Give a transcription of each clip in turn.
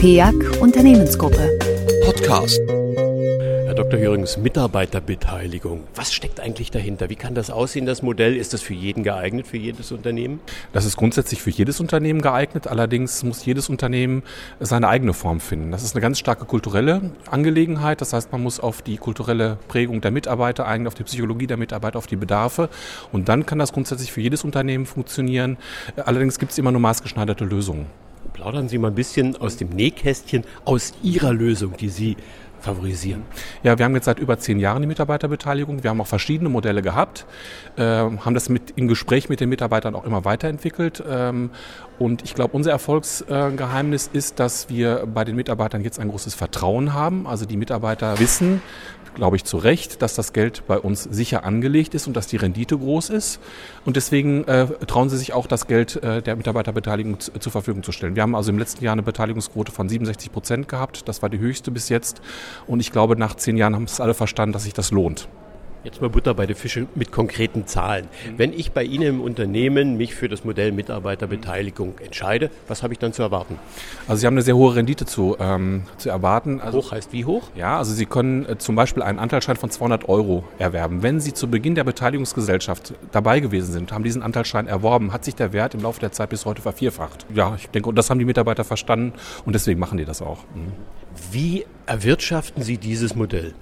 PEAC Unternehmensgruppe. Podcast. Herr Dr. Jürgens, Mitarbeiterbeteiligung. Was steckt eigentlich dahinter? Wie kann das aussehen, das Modell? Ist das für jeden geeignet, für jedes Unternehmen? Das ist grundsätzlich für jedes Unternehmen geeignet. Allerdings muss jedes Unternehmen seine eigene Form finden. Das ist eine ganz starke kulturelle Angelegenheit. Das heißt, man muss auf die kulturelle Prägung der Mitarbeiter eingehen, auf die Psychologie der Mitarbeiter, auf die Bedarfe. Und dann kann das grundsätzlich für jedes Unternehmen funktionieren. Allerdings gibt es immer nur maßgeschneiderte Lösungen. Plaudern Sie mal ein bisschen aus dem Nähkästchen, aus Ihrer Lösung, die Sie favorisieren. Ja, wir haben jetzt seit über 10 Jahren die Mitarbeiterbeteiligung. Wir haben auch verschiedene Modelle gehabt, haben das im Gespräch mit den Mitarbeitern auch immer weiterentwickelt. Und ich glaube, unser Erfolgsgeheimnis ist, dass wir bei den Mitarbeitern jetzt ein großes Vertrauen haben. Also die Mitarbeiter wissen, glaube ich, zu Recht, dass das Geld bei uns sicher angelegt ist und dass die Rendite groß ist. Und deswegen trauen sie sich auch, das Geld der Mitarbeiterbeteiligung zur Verfügung zu stellen. Wir haben also im letzten Jahr eine Beteiligungsquote von 67% gehabt. Das war die höchste bis jetzt. Und ich glaube, nach 10 Jahren haben es alle verstanden, dass sich das lohnt. Jetzt mal Butter bei den Fischen mit konkreten Zahlen. Wenn ich bei Ihnen im Unternehmen mich für das Modell Mitarbeiterbeteiligung entscheide, was habe ich dann zu erwarten? Also Sie haben eine sehr hohe Rendite zu erwarten. Also, hoch heißt wie hoch? Ja, also Sie können zum Beispiel einen Anteilsschein von 200 € erwerben. Wenn Sie zu Beginn der Beteiligungsgesellschaft dabei gewesen sind, haben diesen Anteilsschein erworben, hat sich der Wert im Laufe der Zeit bis heute vervierfacht. Ja, ich denke, und das haben die Mitarbeiter verstanden und deswegen machen die das auch. Wie erwirtschaften Sie dieses Modell?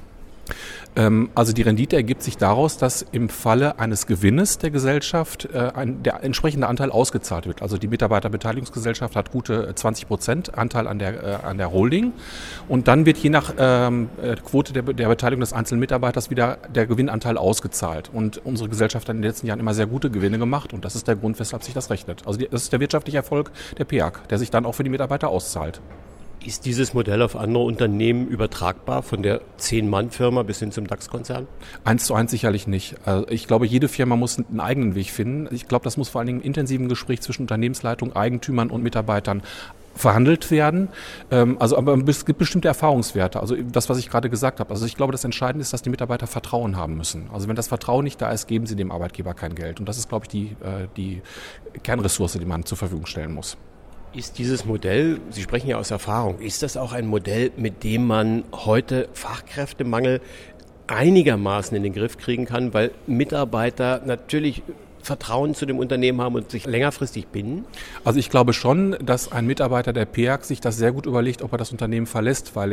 Also die Rendite ergibt sich daraus, dass im Falle eines Gewinnes der Gesellschaft der entsprechende Anteil ausgezahlt wird. Also die Mitarbeiterbeteiligungsgesellschaft hat gute 20% Anteil an der Holding und dann wird je nach Quote der Beteiligung des einzelnen Mitarbeiters wieder der Gewinnanteil ausgezahlt. Und unsere Gesellschaft hat in den letzten Jahren immer sehr gute Gewinne gemacht und das ist der Grund, weshalb sich das rechnet. Also das ist der wirtschaftliche Erfolg der PEAC, der sich dann auch für die Mitarbeiter auszahlt. Ist dieses Modell auf andere Unternehmen übertragbar, von der 10-Mann-Firma bis hin zum DAX-Konzern? 1:1 sicherlich nicht. Also ich glaube, jede Firma muss einen eigenen Weg finden. Ich glaube, das muss vor allen Dingen im intensiven Gespräch zwischen Unternehmensleitung, Eigentümern und Mitarbeitern verhandelt werden. Aber es gibt bestimmte Erfahrungswerte. Also das, was ich gerade gesagt habe. Also ich glaube, das Entscheidende ist, dass die Mitarbeiter Vertrauen haben müssen. Also wenn das Vertrauen nicht da ist, geben sie dem Arbeitgeber kein Geld. Und das ist, glaube ich, die Kernressource, die man zur Verfügung stellen muss. Ist dieses Modell, Sie sprechen ja aus Erfahrung, ist das auch ein Modell, mit dem man heute Fachkräftemangel einigermaßen in den Griff kriegen kann, weil Mitarbeiter natürlich Vertrauen zu dem Unternehmen haben und sich längerfristig binden? Also ich glaube schon, dass ein Mitarbeiter der PEAC sich das sehr gut überlegt, ob er das Unternehmen verlässt, weil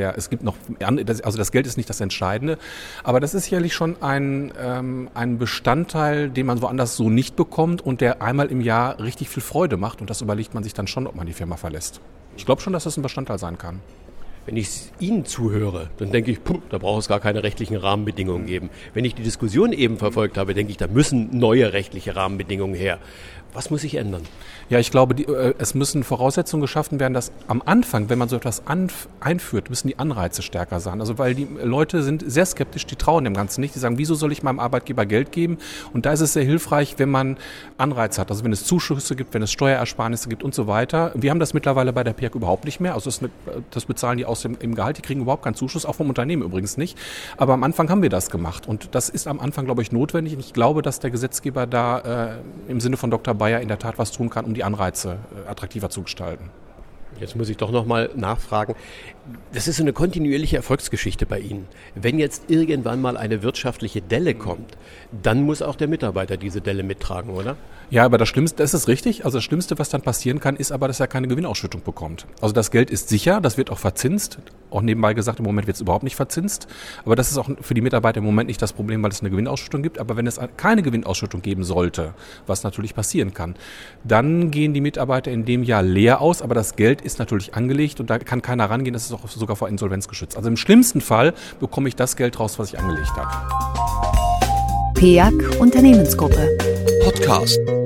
das Geld ist nicht das Entscheidende, aber das ist sicherlich schon ein Bestandteil, den man woanders so nicht bekommt und der einmal im Jahr richtig viel Freude macht und das überlegt man sich dann schon, ob man die Firma verlässt. Ich glaube schon, dass das ein Bestandteil sein kann. Wenn ich Ihnen zuhöre, dann denke ich, da braucht es gar keine rechtlichen Rahmenbedingungen geben. Wenn ich die Diskussion eben verfolgt habe, denke ich, da müssen neue rechtliche Rahmenbedingungen her. Was muss sich ändern? Ja, ich glaube, es müssen Voraussetzungen geschaffen werden, dass am Anfang, wenn man so etwas einführt, müssen die Anreize stärker sein. Also weil die Leute sind sehr skeptisch, die trauen dem Ganzen nicht. Die sagen, wieso soll ich meinem Arbeitgeber Geld geben? Und da ist es sehr hilfreich, wenn man Anreize hat. Also wenn es Zuschüsse gibt, wenn es Steuerersparnisse gibt und so weiter. Wir haben das mittlerweile bei der PEAC überhaupt nicht mehr. Also das bezahlen die aus dem Gehalt. Die kriegen überhaupt keinen Zuschuss, auch vom Unternehmen übrigens nicht. Aber am Anfang haben wir das gemacht. Und das ist am Anfang, glaube ich, notwendig. Und ich glaube, dass der Gesetzgeber da im Sinne von Dr. Bayer in der Tat was tun kann, um die Anreize attraktiver zu gestalten. Jetzt muss ich doch nochmal nachfragen. Das ist so eine kontinuierliche Erfolgsgeschichte bei Ihnen. Wenn jetzt irgendwann mal eine wirtschaftliche Delle kommt, dann muss auch der Mitarbeiter diese Delle mittragen, oder? Ja, aber das ist richtig. Also das Schlimmste, was dann passieren kann, ist aber, dass er keine Gewinnausschüttung bekommt. Also das Geld ist sicher, das wird auch verzinst. Auch nebenbei gesagt, im Moment wird es überhaupt nicht verzinst. Aber das ist auch für die Mitarbeiter im Moment nicht das Problem, weil es eine Gewinnausschüttung gibt. Aber wenn es keine Gewinnausschüttung geben sollte, was natürlich passieren kann, dann gehen die Mitarbeiter in dem Jahr leer aus. Aber das Geld ist natürlich angelegt und da kann keiner rangehen. Das ist auch sogar vor Insolvenz geschützt. Also im schlimmsten Fall bekomme ich das Geld raus, was ich angelegt habe. PEAC Unternehmensgruppe. Podcast.